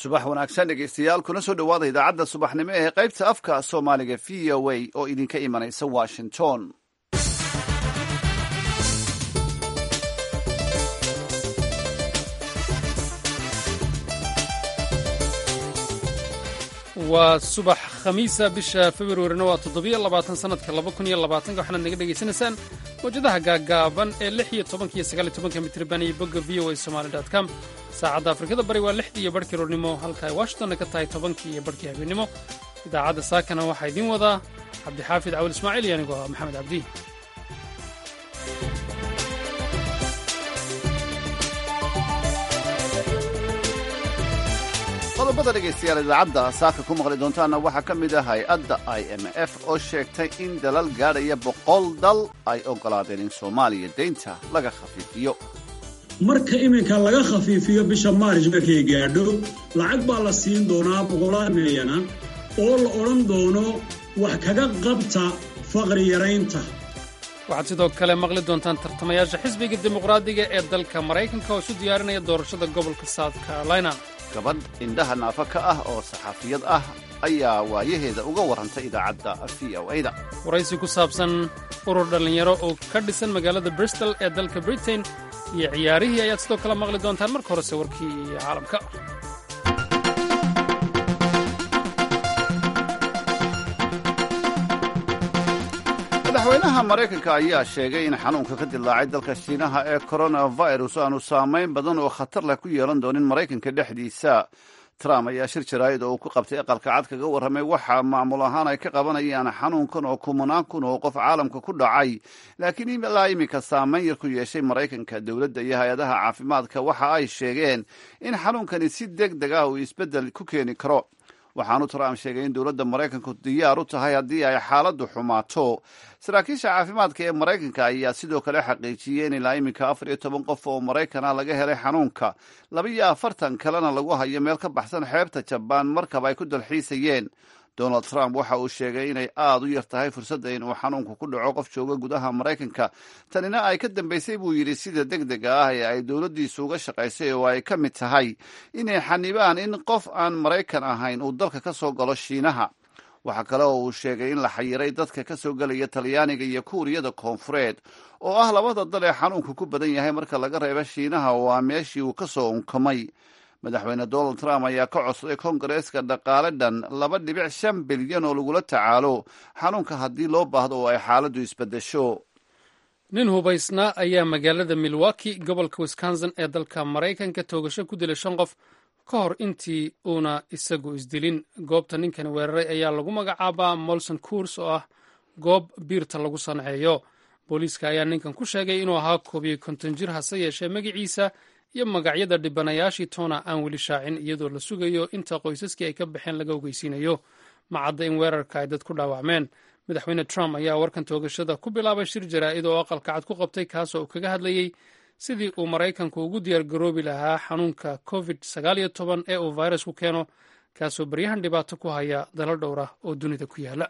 subax wanaagsan dhegeystayaal kuna soo dhowaada idaacadda subaxnimo ee qaybta afka soomaaliga v o a oo idinka imanaysa washington. waa subax khamiisa bisha februarina waa 7 sanadka 2020 waxaad naga dhegaysanaysaan mawjadaha gaagaaban ee 16 iyo 19 mitirban iyo bogga voasomali.com. saacadda afrikada bari waa 6 iyo barhkii roornimo halka ay washingtonna ka tahay 10 iyo barhkii habeenimo. idaacadda saakana waxaa idiin wadaa cabdixaafid cawil ismaaciil iyo anigoo maxamed cabdi. qodobada dhegaystayaal idaacadda saaka ku maqli doontaana waxaa ka mid ah hay-adda IMF oo sheegtay in dalal gaadhaya 100 dal ay oggolaadeen in Soomaaliya deynta laga khafiifiyo. marka iminka laga khafiifiyo bisha Maarch markay gaadho lacag baa la siin doonaa 100 milyan oo la oran doono wax kaga qabta faqri yaraynta. waxaad sidoo kale maqli doontaan tartamayaasha xisbiga dimuqraadiga ee dalka Mareykanka oo isu diyaarinaya doorashada gobolka South Carolina. gabadh indhaha naafa ka ah oo saxaafiyad ah ayaa waayaheeda uga warrantay idaacadda VOA-da. waraysi ku saabsan urur dhallinyaro oo ka dhisan magaalada Bristol ee dalka Britain iyo ciyaarihii ayaad sidoo kale maqli doontaan. marka horese warkii caalamka. madaxweynaha maraykanka ayaa sheegay in xanuunka ka dilaacay dalka shiinaha ee coronavirus aanu saamayn badan oo khatar leh ku yeelan doonin maraykanka dhexdiisa. trump ayaa shir jaraa'id oo uu ku qabtay aqalka cad kaga warramay waxa maamul ahaan ay ka qabanayaan xanuunkan oo 10 kun oo qof caalamka ku dhacay, laakiin ilaa iminka saamayn yar ku yeeshay maraykanka. dowladda iyo hay-adaha caafimaadka waxa ay sheegeen in xanuunkani si degdeg ah uu isbeddel ku keeni karo. waxaanu trump sheegay in dowladda maraykanku diyaar u tahay haddii ay xaaladdu xumaato. saraakiisha caafimaadka ee maraykanka ayaa sidoo kale xaqiijiyey in ilaa iminka 14 qof oo maraykan ah laga helay xanuunka, 42 kalena lagu hayo meel ka baxsan xeebta Jabaan markab ay ku dalxiisayeen. donald trump waxa uu sheegay inay aad u yar tahay fursadda inuu xanuunku ku dhaco qof jooga gudaha maraykanka. tanina ay ka dambaysay buu yidhi sida degdega ah ee ay dowladdiisu uga shaqaysay oo ay ka mid tahay inay xanibaan in qof aan maraykan ahayn uu dalka ka soo galo shiinaha. waxaa kale oo uu sheegay in la xayiray dadka ka soo gelaya talyaaniga iyo kuuriyada koonfureed oo ah labada dal ee xanuunku ku badan yahay marka laga reebo shiinaha oo ah meeshii uu ka soo unkamay. madaxweyne donald trump ayaa ka codsaday kongareeska dhaqaale dhan 2.5 bilyan oo lagula tacaalo xanuunka haddii loo baahdo oo ay xaaladdu isbeddesho. nin hubaysnaa ayaa magaalada Milwaukee gobolka Wisconsin ee dalka Maraykanka toogasho ku dilay 5 qof ka hor intii uuna isagu isdilin. goobta ninkani weeraray ayaa lagu magacaabaa Molson Coors oo ah goob biirta lagu sanceeyo. booliiska ayaa ninkan ku sheegay inuu ahaa 51 jir hase yeeshee magaciisa iyo magacyada dhibanayaashii toona aan weli shaacin, iyadoo la sugayo inta qoysaskii ay ka baxeen laga ogeysiinayo. macadda in weerarka ay dad ku dhaawacmeen. madaxweyne Trump ayaa warkan toogashada ku bilaabay shir jaraa'id oo aqalka cad ku qabtay kaasoo uu kaga hadlayey sidii uu Maraykanku ugu diyaargaroobi lahaa xanuunka COVID-19 ee uu fayrasku keeno, kaasoo baryahan dhibaato ku haya dalal dhowr ah oo dunida ku yaala.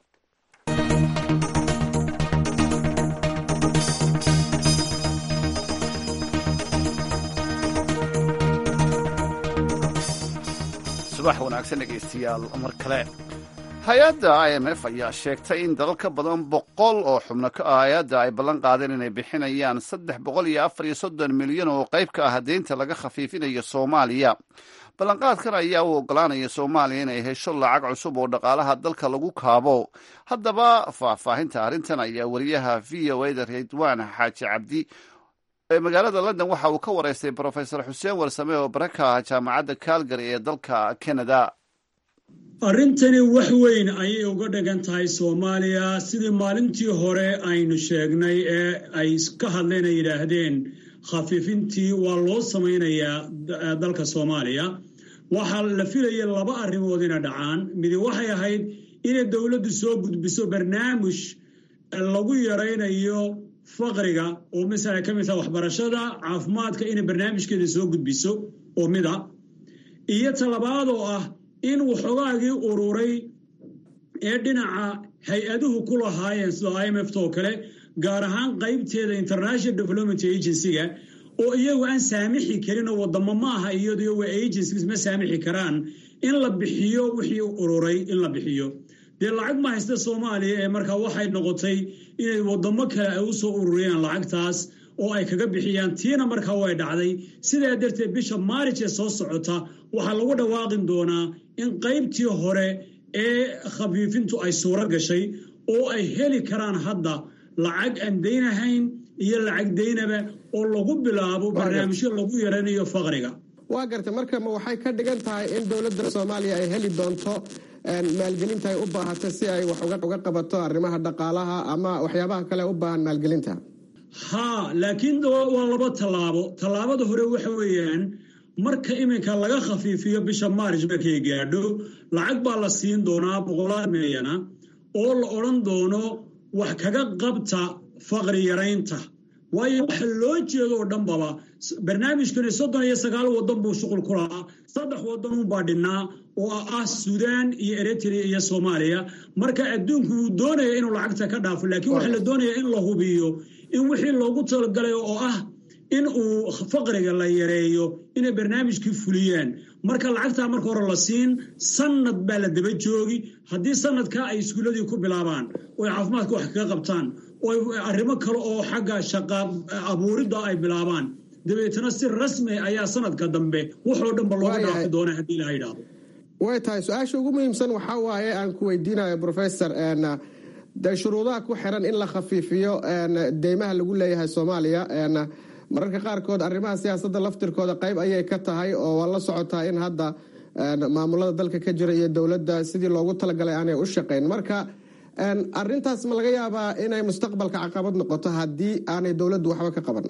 subax wanaagsan dhegaystayaal mar kale. hay-adda IMF ayaa sheegtay in dalal ka badan 100 oo xubno ka ah hay-adda ay ballan qaadeen inay bixinayaan 334 milyan oo qayb ka ah deynta laga khafiifinayo Soomaaliya. ballanqaadkan ayaa u oggolaanaya Soomaaliya inay hesho lacag cusub oo dhaqaalaha dalka lagu kaabo. haddaba faahfaahinta arrintan ayaa wariyaha VOA-da Ridwaan Xaaji Cabdi ee magaalada London waxa uu ka wareystay Professor Xuseen Warsame oo baraka ah jaamacadda Calgary ee dalka Canada. arrintani wax weyn ayay uga dhigan tahay Soomaaliya sidii maalintii hore aynu sheegnay ee ay ka hadleen ay yiraahdeen khafiifintii waa loo samaynayaa dalka Soomaaliya. waxaa la filayay 2 arrimood inay dhacaan. mid waxay ahayd in dawladdu soo gudbiso barnaamij lagu yareynayo faqriga oo mesela ka mid ah waxbarashada caafimaadka in barnaamijkeeda soo gudbiso oo mida iyo talabaad oo ah in waxogaagii ururay ee dhinaca hay-aduhu ku lahaayeen sida IMF oo kale gaar ahaan qaybteeda International Development Agency-ga oo iyagu aan saamixi karin oo wadamo ma aha iyadoo waa agencies ma saamixi karaan in la bixiyo wixii ururay in la bixiyo dee lacag ma haysta Soomaaliya ee markaa waxay noqotay inay wadamo kale ay u soo ururiyaan lacagtaas oo ay kaga bixiyaan tiina markaa way dhacday sidaa darteed bisha Maarch ee soo socota waxaa lagu dhawaaqin doonaa in qaybtii hore ee khafiifintu ay suura gashay oo ay heli karaan hadda lacag aan deynahayn iyo lacag deynaba oo lagu bilaabo barnaamijyo lagu yaranayo faqriga. waa gartay marka ma waxay ka dhigan tahay in dowladda Soomaaliya ay heli doonto maalgelinta ay u baahato si ay wax uga qabato arrimaha dhaqaalaha ama waxyaabaha kale u baahan maalgelinta? laakiin waa laba tallaabada hore waxa weeyaan marka iminka laga khafiifiyo bisha Maarch markay gaadho lacag baa la siin doonaa 100 milyan oo la oran doono wax kaga qabta faqri yaraynta waayo waxa loo jeedo oo dhanbaba barnaamijkan 39 wadan buu shaqul ku lahaa 3 wadan u baadhinaa oo ah Suudaan iyo Eritrea iyo Soomaaliya marka adduunku uu doonayo inuu lacagta ka dhaafo laakiin waxa la doonayaa in la hubiyo in wixii loogu talagalay oo ah in uu faqriga la yareeyo inay barnaamijkii fuliyaan marka lacagta marka hore la siin sanad baa la daba joogi haddii sanadka ay iskuuladii ku bilaabaan oo caafimaadka wax kaga qabtaan oo arrimo kale oo xagga shaqo abuurida ay bilaabaan dabeetana si rasmi ayaa sanadka dambe wuxuu dhanba looga dhaafi doonaa haddii la yidhaahdo. way tahay su-aasha ugu muhiimsan waxaa waaye aan ku weydiinayo professor dee shuruudaha ku xiran in la khafiifiyo deymaha lagu leeyahay Soomaaliya mararka qaarkood arrimaha siyaasadda laftirkooda qayb ayay ka tahay oo waa la socotaa in hadda maamulada dalka ka jira iyo dowladda sidii loogu talagalay aanay u shaqayn marka arrintaas ma laga yaabaa inay mustaqbalka caqabad noqoto haddii aanay dowladdu waxba ka qaban?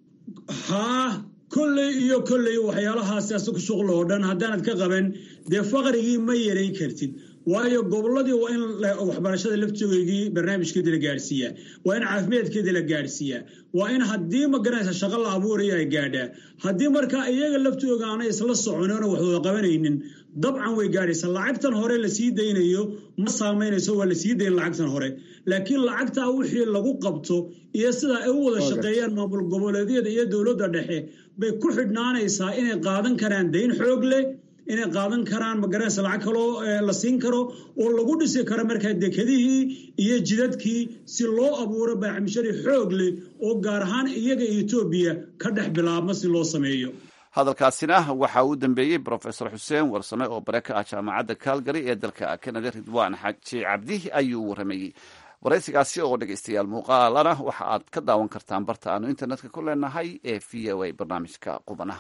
kolley waxyaalahaas ku shuqul oo dhan haddaanad ka qaban dee faqrigii ma yaray kartid waayo goboladii waa in waxbarashada laftoogii barnaamijkeeda la gaarsiiyaa waa in caafimaadkeeda la gaarsiiyaa waa in haddii ma garanaysa shaqo la abuuraya ay gaadhaa haddii markaa iyaga laftooga aanay isla soconoona wax wada qabanaynin dabcan way gaadhaysa lacagtan hore la sii daynayo ma saamaynayso waa la sii dayn lacagtan hore laakiin lacagtaa wixii lagu qabto iyo sidaa ay u wada shaqeeyaan maamul goboleedyada iyo dowladda dhexe bay ku xidhnaanaysaa inay qaadan karaan dayn xoog leh inay qaadan karaan magaranaysa lacag kaloo la siin karo oo lagu dhisi karo markaa dekedihii iyo jidadkii si loo abuuro baacmishari xoog leh oo gaar ahaan iyaga Ethiopia ka dhex bilaabma si loo sameeyo. hadalkaasina waxa uu dambeeyey Professor Xuseen Warsame oo bare ka ah jaamacadda Calgary ee dalka Canada. Ridwaan Xaaji Cabdi ayuu waramayey waraysigaasi oo dhegeystayaal muuqaalana waxa aad ka daawan kartaan barta aanu internetka ku leenahay ee VOA barnaamijka qubanaha.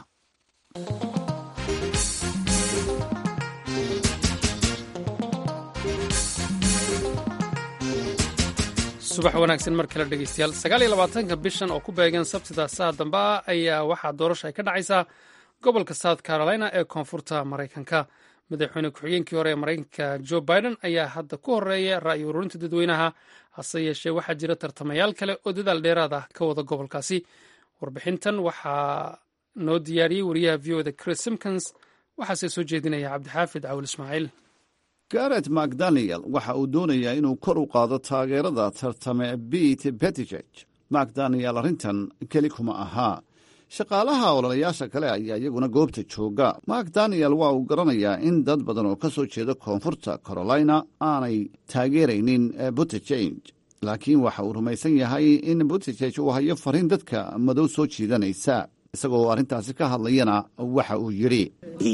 subax wanaagsan mar kale dhegeystayaal 29 bishan oo ku beegan sabtida saa dambe ayaa waxaa doorasho ay ka dhacaysaa gobolka South Carolina ee koonfurta Mareykanka. madaxweyne ku-xigeenkii hore ee Mareykanka Joe Biden ayaa hadda ku horeeya ra'yi ururinta dadweynaha hase yeeshee waxaa jira tartamayaal kale oo dadaal dheeraad ah ka wada gobolkaasi. warbixintan waxaa noo diyaariyey wariyaha VOA Chris Simpkins waxaase soo jeedinaya Cabdixaafid Cawil Ismaaciil. Garrett McDaniel waxa uu doonayaa inuu kor u qaado taageerada tartame Pete Buttigieg. McDaniel arrintan keli kuma ahaa shaqaalaha ololayaasha kale ayaa iyaguna goobta jooga. McDaniel waa uu garanayaa in dad badan oo ka soo jeeda koonfurta Carolina aanay taageeraynin Buttigieg laakiin waxa uu rumaysan yahay in Buttigieg uu hayo fariin dadka madow soo jiidanaysa. isagoo arrintaasi ka hadlayana waxa uu yidhi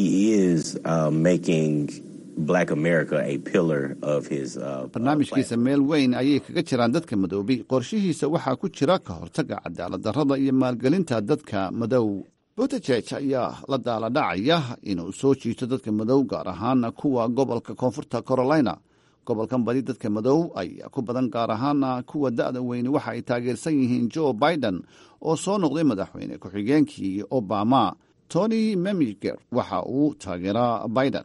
barnaamijkiisa meel weyn ayay kaga jiraan dadka madoobi. qorshihiisa waxaa ku jira ka hortagga cadaalad darrada iyo maalgelinta dadka madow. Buttigieg ayaa la daaladhacaya inuu soo jiito dadka madow gaar ahaan kuwa gobolka koonfurta Carolina. gobolkan badi dadka madow ayaa ku badan gaar ahaan kuwa da'da weyni waxa ay taageersan yihiin Joe Biden oo soo noqday madaxweyne ku-xigeenkii Obama. Tony Memiger waxa uu taageeraa Biden.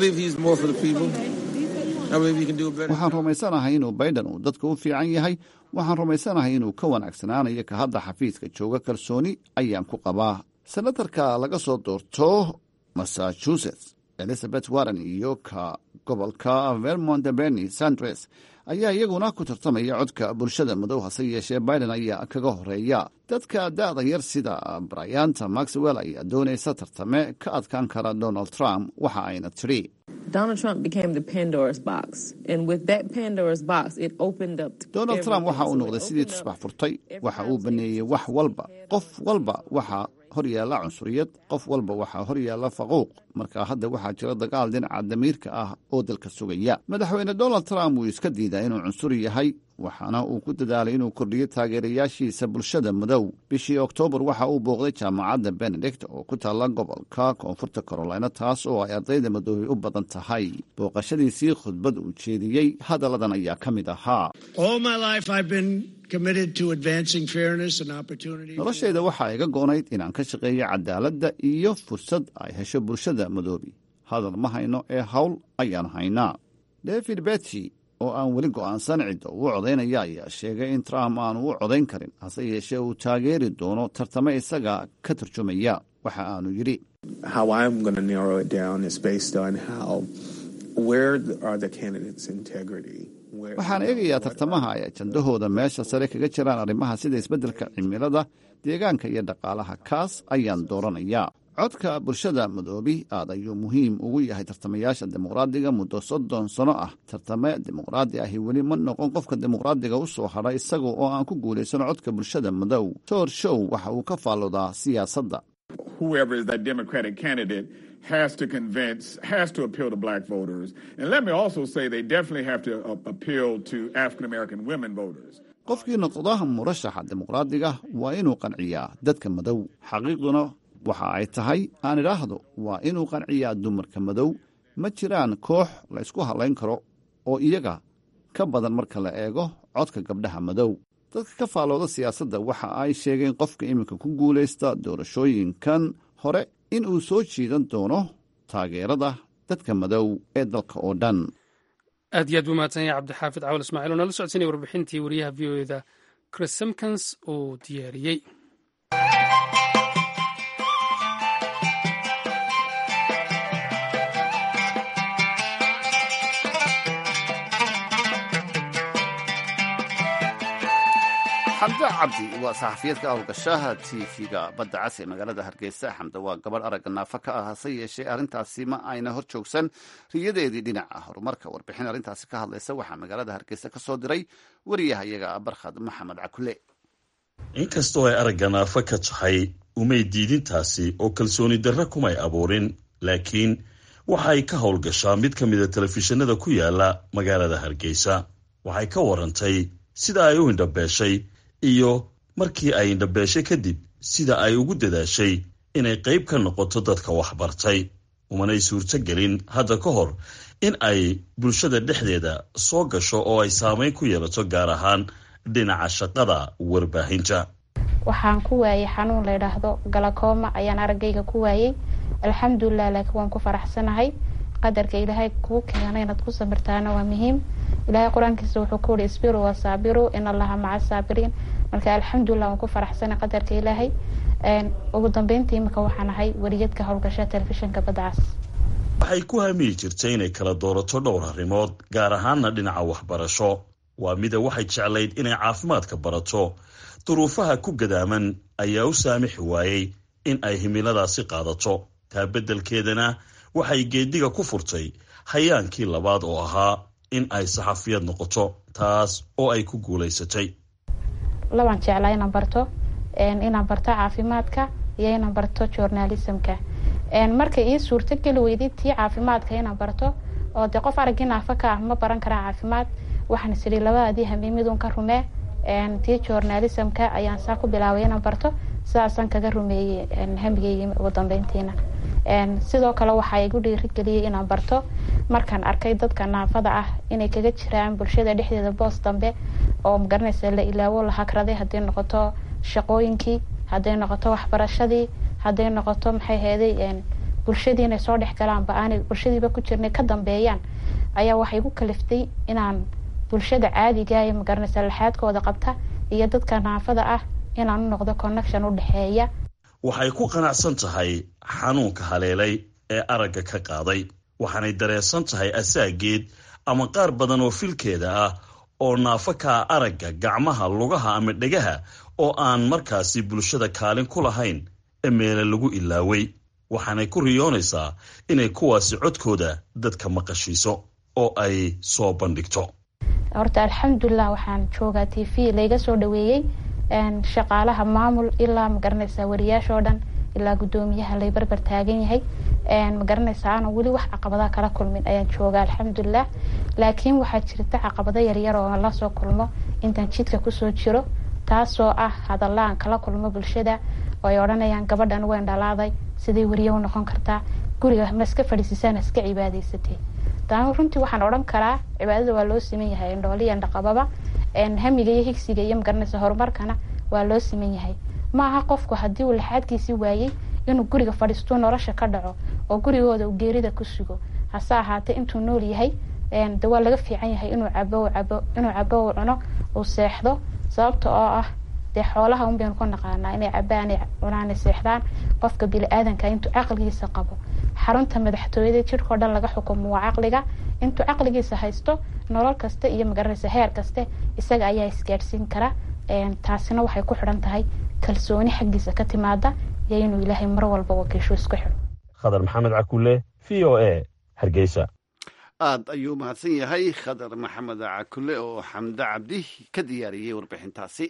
waxaan rumaysanahay inuu Biden uu dadka u fiican yahay. waxaan rumaysanahay inuu ka wanaagsanaanayo ka hadda xafiiska jooga. kalsooni ayaan ku qabaa. senatarka laga soo doorto Massachusetts Elizabeth Warren iyo ka gobolka vermont bernie sanders ayaa iyaguna ku tartamaya codka bulshada madow, hase yeeshee biden ayaa kaga horeeya. dadka da'da yar sida bryanta maxwell ayaa doonaysa tartame ka adkaan kara donald trump, waxa ayna tidhi Donald Trump became the Pandora's box, and with that Pandora's box, it opened up to Donald Trump waxa uu noqday sidii tusbax furtay, waxa uu baneeyey wax walba, qof walba waxa hor yaalla cunsuriyad, qof walba waxaa hor yaalla faquuq. marka hadda waxaa jira dagaal dhinaca damiirka ah oo dalka sugaya. madaxweyne donald trump wuu iska diidaa inuu cunsuri yahay, waxaana uu ku dadaalay inuu kordhiyo taageerayaashiisa bulshada madow. bishii oktoobar waxa uu booqday jaamacadda benedict oo ku taalla gobolka koonfurta carolina, taas oo ay ardayda madoobay u badan tahay. booqashadiisii khudbad uu jeediyey hadalladan ayaa ka mid ahaa noloshayda waxaa iga goonayd inaan ka shaqeeyo cadaaladda iyo fursad ay hesho bulshada madoobi. hadal ma hayno ee hawl ayaan haynaa. david betty oo aan weli go'aansan cidda uu codaynaya ayaa sheegay in trump aanu u codayn karin, hase yeeshee uu taageeri doono tartame isaga ka tarjumaya. waxa aanu yidhi waxaan eegayaa tartamaha ay ajandahooda meesha sare kaga jiraan arrimaha sida isbeddelka cimilada, deegaanka iyo dhaqaalaha. kaas ayaan dooranayaa. codka bulshada madoobi aad ayuu muhiim ugu yahay tartamayaasha dimuqraadiga. muddo 30 sano ah tartame dimuqraadi ahi weli ma noqon qofka dimuqraadiga u soo hadha isaga oo aan ku guulaysan codka bulshada madow. tor show waxa uu ka faaloodaa siyaasadda. has to appeal to black voters. And let me also say they definitely have to appeal to African American women voters. qofkii noqda murashaxa dimuqraadiga waa inuu qanciyaa dadka madow. xaqiiqduna waxa ay tahay aan idhaahdo waa inuu qanciyaa dumarka madow. ma jiraan koox la isku halayn karo oo iyaga ka badan marka la eego codka gabdhaha madow. dadka ka faalooda siyaasadda waxa ay sheegeen qofka iminka ku guulaysta doorashooyinkan hore in uu soo jiidan doono taageerada dadka madow ee dalka oo dhan. aad iyo aad buu mahadsan yahay cabdixaafid cawal ismaaciil oo nala socodsiinaya warbixintii wariyaha v o eda chris simkins uu diyaariyey. xamda cabdi waa saxafiyad ka howlgashaha tv-ga badda cas ee magaalada hargeysa. xamda waa gabadh aragga naafa ka ah, hase yeeshee arrintaasi ma ayna hor joogsan riyadeedii dhinaca horumarka. warbixin arrintaasi ka hadlaysa waxaa magaalada hargeysa ka soo diray wariyahayaga barkhad maxamed cakule. inkastoo ay aragga naafa ka tahay umay diidintaasi oo kalsooni darre kumay abuurin, laakiin waxay ka howlgashaa mid ka mida telefishinada ku yaala magaalada hargeysa. waxay ka warantay sida ay u indhabeeshay iyo markii ay indhabeeshay kadib sida ay ugu dadaashay inay qayb ka noqoto dadka waxbartay. umanay suurto gelin hadda ka hor in ay bulshada dhexdeeda soo gasho oo ay saamayn ku yeelato, gaar ahaan dhinaca shaqada warbaahinta. waxaan ku waayay xanuun la yidhaahdo galakooma ayaan araggayga ku waayay. alxamdulilah, laakiin waan ku faraxsanahay. qadarka ilaahay kuu keenay inaad ku samirtaana waa muhiim. ilaahay qur-aankiisa wuxuu ku yidhi isbiru wasaabiru in allaha maca saabiriin. marka alxamdulilah waan ku faraxsanay qadarka ilaahay. ugu dambeyntii imika waxaan ahay wariyadka howlgasha telefishinka badda cas. waxay ku hamiyi jirtay inay kala doorato dhowr arrimood, gaar ahaanna dhinaca waxbarasho. waa mida waxay jeclayd inay caafimaadka barato. duruufaha ku gadaaman ayaa u saamixi waayey in ay himiladaasi qaadato. taa beddelkeedana waxay geediga ku furtay hayaankii labaad oo ahaa in ay saxafiyad noqoto, taas oo ay ku guulaysatay. labaan jeclaa inaan barto caafimaadka iyo inaan barto journalismka. markay ii suurto geli weyday tii caafimaadka inaan barto, oo dee qof araggii naafa ka ah ma baran karaa caafimaad, waxaan is idhi labadii hamiimidun ka rumee. tii journalismka ayaan saa ku bilaabay inaan barto, sidaasaan kaga rumeeyey hamigeygii ugu dambeyntiina. sidoo kale waxaa igu dhiirigeliyey inaan barto markaan arkay dadka naafada ah inay kaga jiraan bulshada dhexdeeda boos dambe oo magaranaysa la ilaawo la hakraday, hadday noqoto shaqooyinkii, hadday noqoto waxbarashadii, hadday noqoto maxay heeday bulshadii inay soo dhex galaanba aanay bulshadiiba ku jirnay ka dambeeyaan. ayaa waxay igu kaliftay inaan bulshada caadiga ee magaranaysa laxaadkooda qabta iyo dadka naafada ah inaan u noqdo connection u dhexeeya. waxay ku qanacsan tahay xanuunka haleelay ee aragga ka qaaday. waxaanay dareersan tahay asaageed ama qaar badan oo filkeeda ah oo naafo kaa aragga gacmaha lugaha ama dhegaha oo aan markaasi bulshada kaalin ku lahayn ee meele lagu ilaaway waxaanay ku riyoonaysaa inay kuwaasi codkooda dadka maqashiiso oo ay soo bandhigto. horta alxamdulilah waxaan joogaa TV layga soo dhaweeyey shaqaalaha maamul ilaa magaranaysaa wariyaashoo dhan ilaa gudoomiyaha lay barbar taagan yahay magaranaysaa aan wali wax caqabada kala kulmin ayaan joogaa alxamdulilah laakiin waxaa jirta caqabado yaryar oo la soo kulmo intaan jidka ku soo jiro taasoo ah hadalaan kala kulmo bulshada oo ay oranayaan gabadhan way dhalaaday sidii wariyo u noqon kartaa guriga ma iska fadhiisana iska cibaadaysatay taan runtii waxaan oran karaa cibaadada waa loo siman yahay indhooliyan dhaqababa hamiga iyo higsiga iyo magaranaysaa horumarkana waa loo siman yahay maaha qofku hadii uu laxaadkiisii waayay inuu guriga fadhiisto nolosha ka dhaco oo gurigooda uu geerida ku sugo hase ahaatee intuu nool yahay waa laga fiican yahay inuu cabo uu cuno uu seexdo sababta oo ah dee xoolaha un baynu ku naqaanaa inay cabaan ay cunaan ay seexdaan qofka bini'aadanka intuu caqligiisa qabo xarunta madaxtooyada jirkoo dhan laga xukumo waa caqliga intuu caqligiisa haysto nolol kasta iyo magaranaysa heer kaste isaga ayaa isgaadhsiin kara taasina waxay ku xidhan tahay kalsooni xaggiisa ka timaada iyo inuu ilaahay mar walba wakiisho isku xidho. khadar maxamed cakulle VOA Hargeysa. aad ayuu mahadsan yahay khadar maxamed cakulle oo xamda cabdi ka diyaariyey warbixintaasi.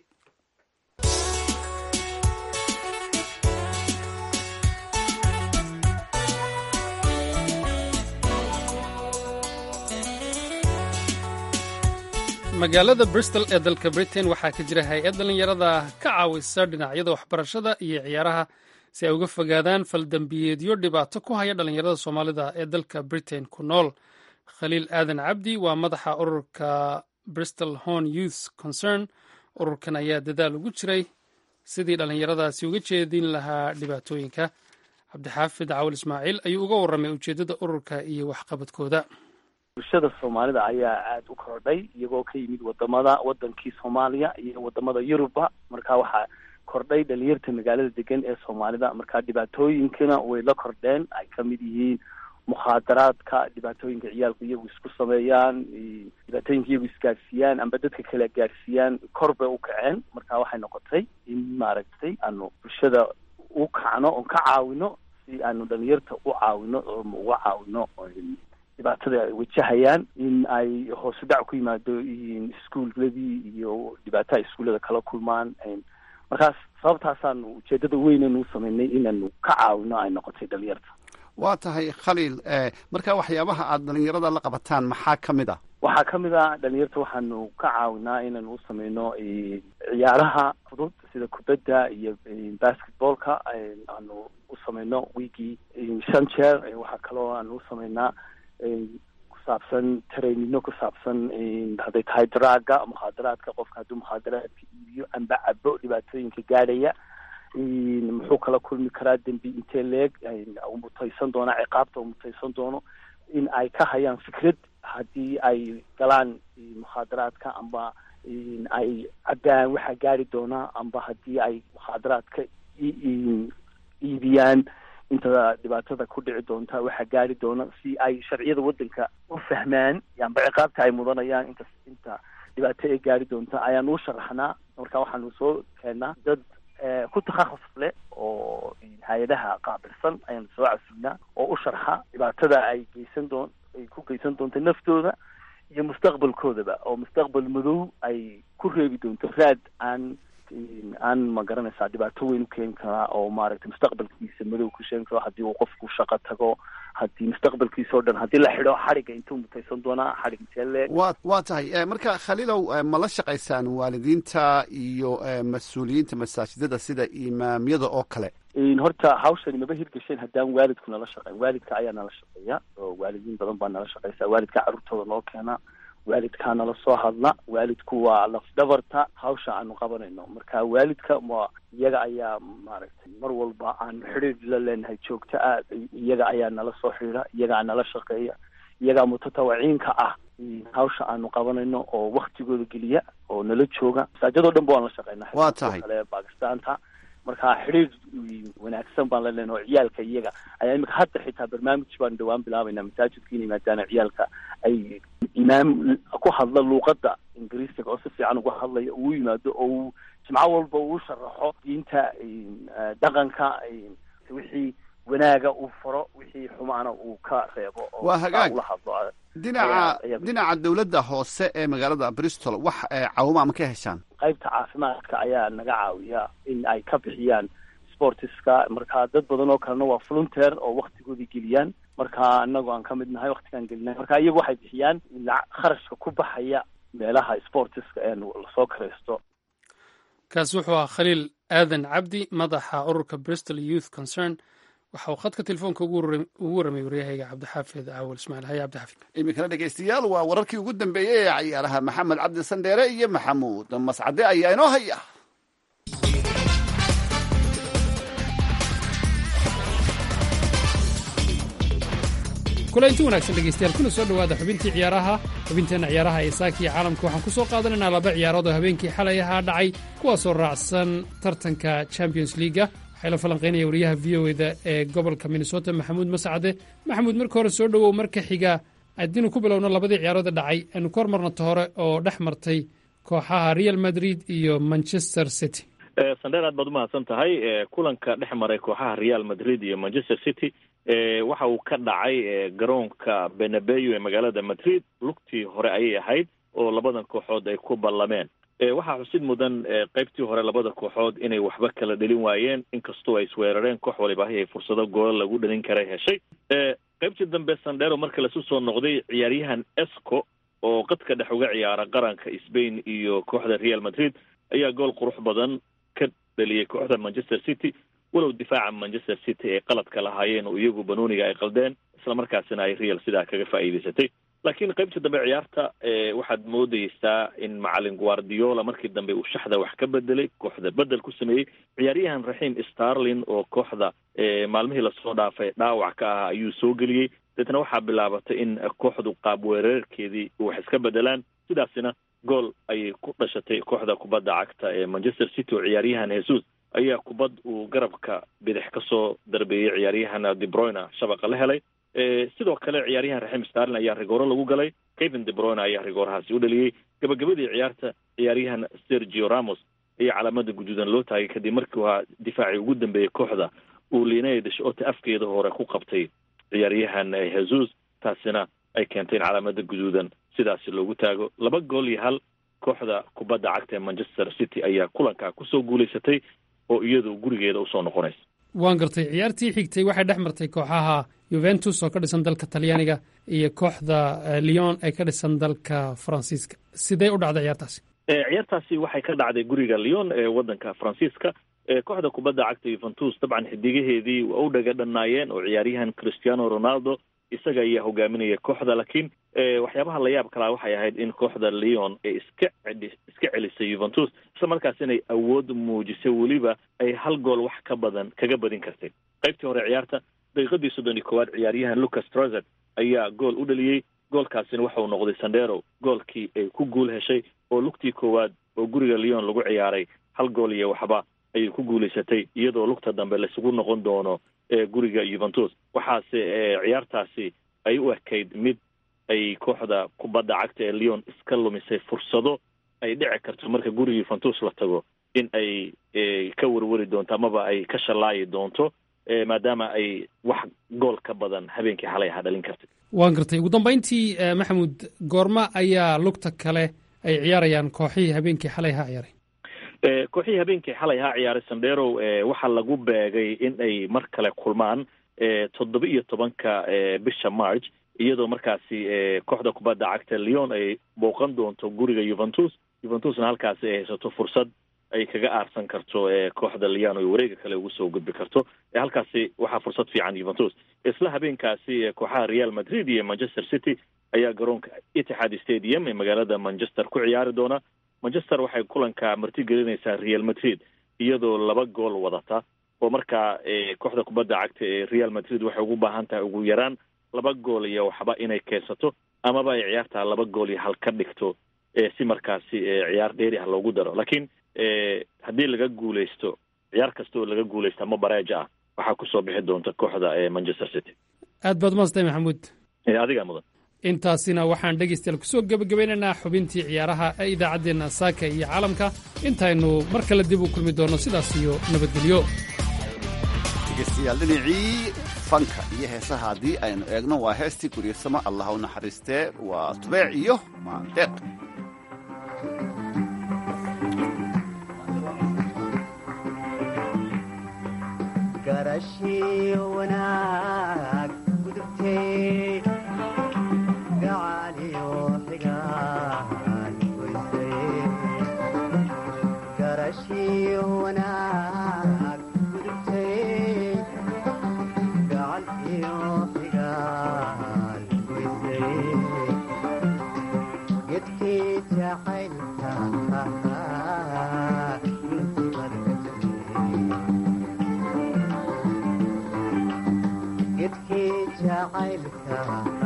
magaalada Bristol ee dalka Britain waxaa ka jira hay-ad dhalinyarada ka caawisa dhinacyada waxbarashada iyo ciyaaraha si ay uga fogaadaan faldambiyeedyo dhibaato ku haya dhalinyarada Soomaalida ee dalka Britain ku nool. Khaliil Aadan Cabdi waa madaxa ururka Bristol Horn Youth Concern. ururkan ayaa dadaal ugu jiray sidii dhalinyaradaasi uga jeedin lahaa dhibaatooyinka. Cabdixaafid Cawil Ismaaciil ayuu uga warramay ujeedada ururka iyo waxqabadkooda. bulshada Soomaalida ayaa aad u kordhay iyagoo ka yimid wadankii Soomaaliya iyo wadamada Yurubba marka waxa kordhay dhalinyarta magaalada degan ee Soomaalida marka dhibaatooyinkana way la kordheen ay kamid yihiin mukhadaraadka dhibaatooyinka ciyaalku iyagu isku sameeyaan dhibaatooyinka iyagu isgaarsiiyaan amba dadka kale gaarsiiyaan korba u kaceen marka waxay noqotay in maaragtay aanu bulshada u kacno oo ka caawino si aanu dhalinyarta u caawino oo uga caawino dhibaatada ay wajahayaan in ay hoos u dhac ku yimaado iskuuladii iyo dhibaatada iskuulada kala kulmaan markaas sababtaasaan ujeedada weynaynu sameynay inaanu ka caawino ay noqotay dhalinyarta. waa tahay Khaliil marka waxyaabaha aad dhalinyarada la qabataan maxaa kamid ah? waxaa kamid ah dhalinyarta waxaanu ka caawinaa inaanu u sameyno ciyaaraha fudud sida kubadda iyo basketballka aanu u sameyno weekii 5 jeer waxaa kaloo aanu u sameynaa ku saabsan trainino ku saabsan hadday tahay draaga mukhadaraadka qofka hadduu mukhadaraadka iibiyo amba cabo dhibaatooyinka gaadhaya muxuu kala kulmi karaa dembi intee leeg mutaysan doona ciqaabta mutaysan doono in ay ka hayaan fikrad haddii ay galaan mukhadaraadka amba ay cabaan waxa gaari doona amba haddii ay mukhadaraadka iibiyaan inta dhibaatada ku dhici doonta waxa gaari doona si ay sharciyada wadanka u fahmaan amba ciqaabta ay mudanayaan inta dhibaato ay gaari doonta ayaan u sharaxnaa marka waxaanu soo keenaa dad ku takhasus leh oo hay-adaha qaabilsan ayaanu soo casulinaa oo u sharxa dhibaatada ay ku geysan doonto naftooda iyo mustaqbalkoodaba oo mustaqbal madow ay ku reebi doonto raad aan ma garanaysaa dhibaato weyn u keeni karaa oo maaragtay mustaqbalkiisa madow ku sheegi karo haddii uu qofku shaqo tago haddii mustaqbalkiisa oo dhan haddii la xidho xadhigga intuu mutaysan doonaa xadhig intee leeg. waa tahay marka Khaliilow ma la shaqaysaan waalidiinta iyo mas-uuliyiinta masaajidada sida imaamyada oo kale? horta hawshani maba hirgasheen haddaan waalidku nala shaqeyn. waalidka ayaa nala shaqeeya oo waalidiin badan baa nala shaqeysa waalidka carruurtooda noo keena waalidkaa nala soo hadla waalidku waa lafdhabarta hawsha aanu qabanayno marka waalidka iyaga ayaa maaragtay mar walba aan xidhiir la leenahay joogto ah iyaga ayaa nala soo xidhiira iyagaa nala shaqeeya iyagaa mutatawiciinka ah hawsha aanu qabanayno oo waktigooda geliya oo nala jooga masaajidoo dhan ba waan la shaqeynaa waa tahay kale Bakistaanta marka xidhiir wanaagsan baan la leenahay oo ciyaalka iyaga ayaa imika hadda xitaa barnaamij baan dhawaan bilaabaynaa masaajidka inay maadaana ciyaalka ay imaam ku hadla luuqadda ingiriisiga oo si fiican uga hadlaya uu yimaado oo jimco walba uu sharaxo diinta dhaqanka wixii wanaaga uu faro wixii xumaana uu ka reebo oo waa hagaag ula hadlo dhinaca dawladda hoose ee magaalada Bristol wax caawimo ama ka heshaan qaybta caafimaadka ayaa naga caawiya in ay ka bixiyaan sportiska marka dad badan oo kalena waa volunteer oo waqtigoodii geliyaan marka anagoo aan ka mid nahay waqtigaan gelinay marka iyagu waxay bixiyaan kharashka ku baxaya meelaha sportiska ee lasoo karaysto kaasi wuxuu ahaa Khaliil Aadan Cabdi madaxa ururka Bristol Youth Concern waxa uu khadka telefoonka ugu waramay waryahayga Cabdixaafid Caawil Ismaaciil hay Cabdixaafid iminkana dhegeystayaal waa wararkii ugu dambeeyay ee ciyaaraha Maxamed Cabdi Sandheere iyo Maxamuud Mascade ayaa inoo haya kulanti wanaagsan dhegeystayaal kuna soo dhawaada xubintii xubinteena ciyaaraha ee saakiya caalamka waxaan ku soo qaadanaynaa 2 ciyaarood oo habeenkii xalay ahaa dhacay kuwaasoo raacsan tartanka Champions League waxaa la falanqeynaya wariyaha VOA-da ee gobolka Minnesota Maxamuud Mascade Maxamuud marka hore soo dhawow marka xiga adinu ku bilowno 2 ciyaarood dhacay aanu kor marno hore oo dhex martay kooxaha Real Madrid iyo Manchester City Sandheer aad baad u mahadsan tahay kulanka dhex maray kooxaha Real Madrid iyo Manchester City waxa uu ka dhacay garoonka Bernabeu ee magaalada Madrid lugtii hore ayay ahayd oo labadan kooxood ay ku ballameen waxaa xusid mudan qaybtii hore labada kooxood inay waxba kala dhalin waayeen inkastoo ay isweerareen koox waliba ay fursado gool lagu dhalin karay heshay qaybtii dambe Sandero marka la soo noqday ciyaaryahan Esco oo qadka dhex uga ciyaara qaranka Spain iyo kooxda Real Madrid ayaa gool qurux badan ka dhaliyay kooxda Manchester City walow difaaca Manchester City ay qaladka lahaayeen oo iyagu banooniga ay qaldeen isla markaasina ay Real sidaa kaga faa'iideysatay laakiin qaybta dambe ciyaarta waxaad moodaysaa in macallin Guardiola markii dambe uu shaxda wax ka bedelay kooxda bedel ku sameeyay ciyaaryahan Raheem Sterling oo kooxda maalmihii la soo dhaafay dhaawac ka ah ayuu soo geliyay dadna waxaa bilaabatay in kooxdu qaab weerarkeedii wax iska bedelaan sidaasina gool ay ku dhashatay kooxda kubadda cagta ee Manchester City oo ciyaaryahan Jesus ayaa kubad uu garabka bidix ka soo darbeeyay ciyaaryahan De Bruyne shabaqa la helay sidoo kale ciyaaryahan Raheem Sterling ayaa rigooro lagu galay Kevin De Bruyne ayaa rigoorahaasi u dhaliyay gabagabadii ciyaarta ciyaaryahan Sergio Ramos ayaa calaamada guduudan loo taagay kadib markii uu difaaci ugu dambeeyay kooxda uu Liney Deshot afkeeda hore ku qabtay ciyaaryahan Jesus taasina ay keentay calaamada guduudan sidaas loogu taago 2 gool iyo 1 kooxda kubadda cagta ee Manchester City ayaa kulanka ku soo guuleysatay oo iyadu gurigeeda u soo noqonaysa waan gartay ciyaartii xigtay waxay dhex martay kooxaha Juventus oo ka dhisan dalka Talyaaniga iyo kooxda Lyon ay ka dhisan dalka Faransiiska sidee u dhacday ciyaartaasi ciyaartaasi waxay ka dhacday guriga Lyon ee wadanka Faransiiska kooxda kubadda cagta Juventus dabcan xidigaheedii waa u dhaga dhanaayeen oo ciyaaryahan Cristiano Ronaldo isaga ayaa hogaaminaya kooxda laakiin waxyaabaha la yaab kala waxay ahayd in kooxda Lyon ay iska celisay Juventus isla markaasina ay awood muujisay waliba ay 1 gool wax ka badan kaga badin kartay qaybtii hore ciyaarta daqiiqadii 31 ciyaaryahan Lucas Trossard ayaa gool u dhaliyay goolkaasina waxa uu noqday Sandero goolkii ay ku guul heshay oo lugtii koowaad oo guriga Lyon lagu ciyaaray 1 gool iyo waxba ay ku guuleysatay iyadoo lugta dambe la isugu noqon doono guriga Juventus waxaase ciyaartaasi ay u ekayd mid ay kooxda kubadda cagta ee Lyon iska lumisay fursado ay dhici karto marka guriga Juventus la tago in ay ka warwari doonto amaba ay ka shalaayi doonto maadaama ay wax gool ka badan habeenkii xalay dhalin kartay waan gartay ugu dambeyntii Maxamuud goorma ayaa lugta kale ay ciyaarayaan kooxihii habeenkii xalay ciyaaray kooxihii habeenkii xalay ciyaaray Sandero waxa lagu beegay in ay mar kale kulmaan 17 bisha March iyadoo markaasi kooxda kubadda cagta Lyon ay booqan doonto guriga Juventusna halkaasi ay haysato fursad ay kaga aarsan karto kooxda Lyon oo wareega kale ugu soo gudbi karto halkaasi waxa fursad fiican Juventus isla habeenkaasi kooxaha Real Madrid iyo Manchester City ayaa garoonka Etihad Stadium ee magaalada Manchester ku ciyaari doona Manchester waxay kulanka marti gelinaysaa Real Madrid iyadoo 2 gool wadata oo marka kooxda kubadda cagta ee Real Madrid waxay ugu baahan tahay ugu yaraan 2 gool iyo waxba inay keensato amaba ay ciyaarta 2 gool iyo 1 ka dhigto si markaasi ciyaar dheeri ah loogu daro laakiin haddii laga guuleysto ciyaar kasta oo laga guulaysta ama bareeja ah waxaa kusoo bixi doonta kooxda ee Manchester City. aad baad umaastay maxamuud. adiga mudan. intaasina waxaan dhegaystayaal kusoo gebagabeynaynaa xubintii ciyaaraha ee idaacaddeenna saaka iyo caalamka intaynu mar kale dib u kulmi doonno sidaas iyo nabadgelyo. dhegaystayaal dhinacii fanka iyo heesaha haddii aynu eegno waa heestii guryasamo allah u naxariistee waa tubeec iyo maandeeq. garashiyo wanaag gudubtay gacaliyo xigaan goysay garashiyo wanaag gudubtay gacaliyo xigaan goysay gedkii jacaylka jacaylka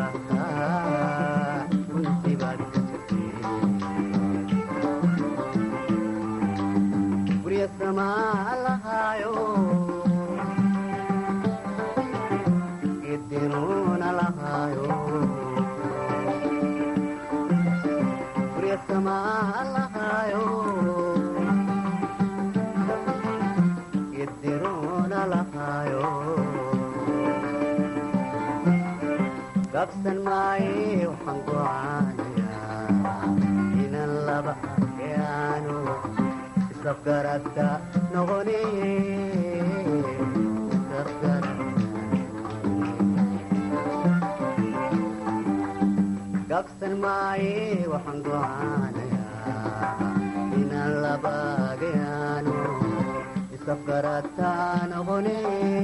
runtii baad ka jirtay gurya samaa lahaayo gedinuuna lahaayo gurya samaa lahaayo gedinuuna lahaayo gabsan maaye waxaan gocaanayaa inan laba ayaanu isafgarata noqone gabsan maaye waxaan gocaanayaa inan laba ayaanu isafgarata noqone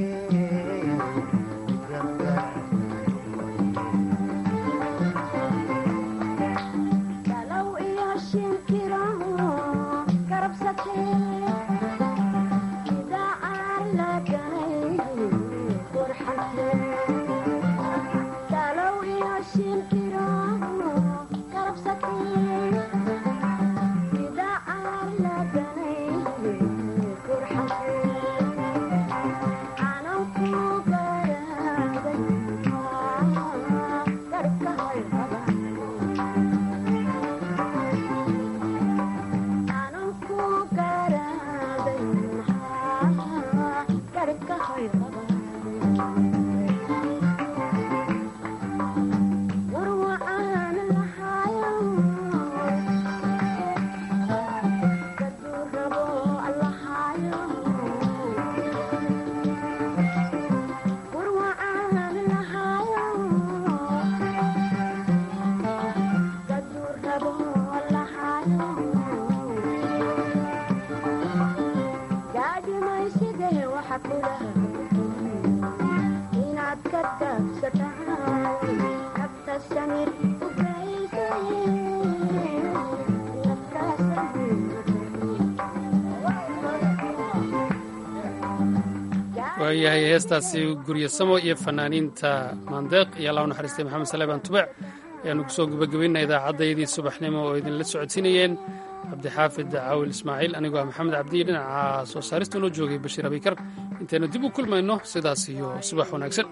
waayahay heestaasi guryasamo iyo fanaaniinta maandeeq iyo allah u naxariistay maxamed saleebaan tubeec ayaanu kusoo gebagabaynaa idaacaddayadii subaxnimo oo idinla socodsiinayeen cabdixaafid caawil ismaaciil anigoo ah maxamed cabdiye dhinaca soo saarista noo joogay bashiir abikar intaynu dib u kulmayno sidaas iyo subax wanaagsan.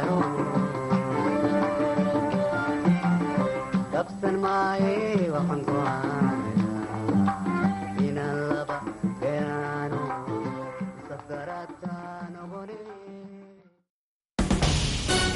Gabsan maaye waxaan